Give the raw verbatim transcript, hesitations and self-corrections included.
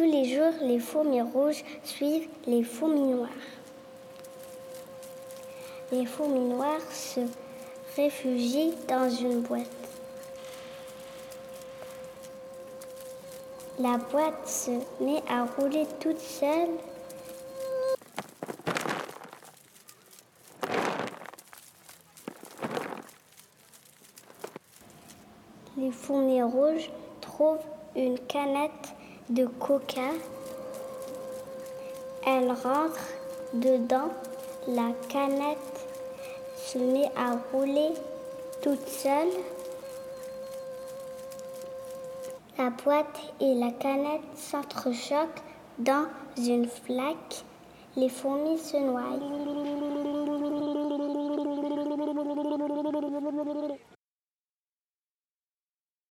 Tous les jours, les fourmis rouges suivent les fourmis noires. Les fourmis noires se réfugient dans une boîte. La boîte se met à rouler toute seule. Les fourmis rouges trouvent une canette de coca. Elles rentrent dedans. La canette se met à rouler toute seule. La boîte et la canette s'entrechoquent dans une flaque. Les fourmis se noient.